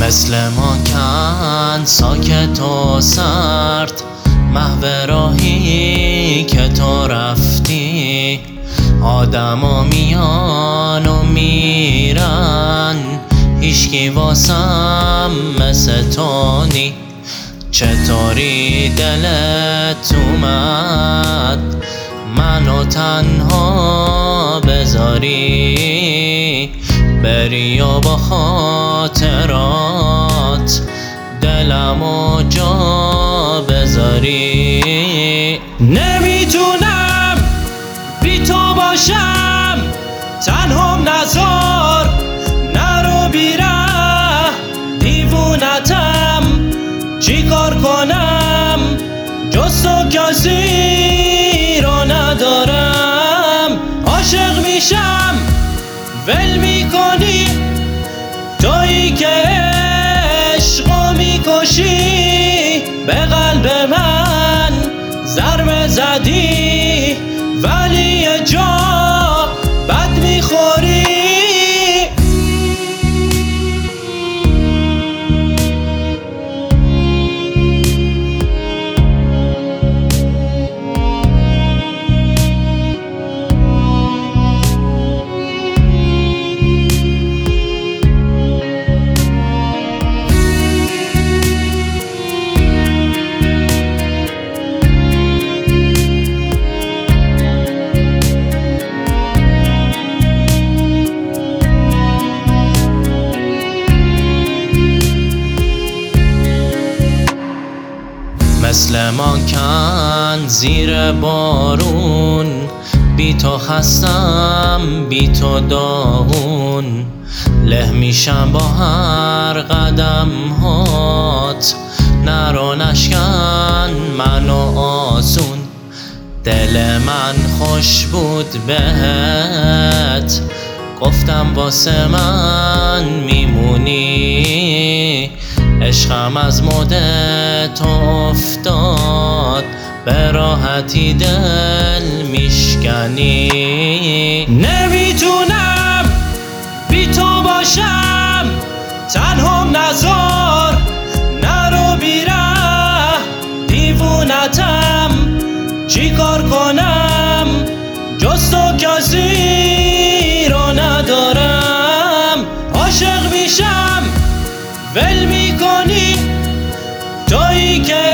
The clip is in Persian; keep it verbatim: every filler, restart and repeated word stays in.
مثل ما کن ساکت و سرد محو راهی که تو رفتی. آدما میان و میرن هیچکی واسم مثل تو نی. چطوری دلت اومد منو تنها بذاری، بری و با خاطرات دلمو جا بذاری. نمیتونم بی تو باشم، تنهام نذار، نرو بیره دیوونتم. چی کار کنم جز تو کسی رو ندارم. عاشق میشم ول میکنی، تویی که عشقو میکشی. به قلب من ضربه زدی ولی یه جا بد میخوری. مثل ما کن زیر بارون، بی تو خستم بی تو داغون. له میشم با هر قدم هات، نرو نشکن منو آسون. دل من خوش بود بهت، گفتم واسه من میمونی. عشقم از مد تو افتاد، به راحتی دل میشکنی. نمیتونم بی تو باشم، تنهام نذار، نرو بیره دیوونتم. چی کار کنم جز تو کسی رو ندارم. عاشق میشم ول میکنی، تویی که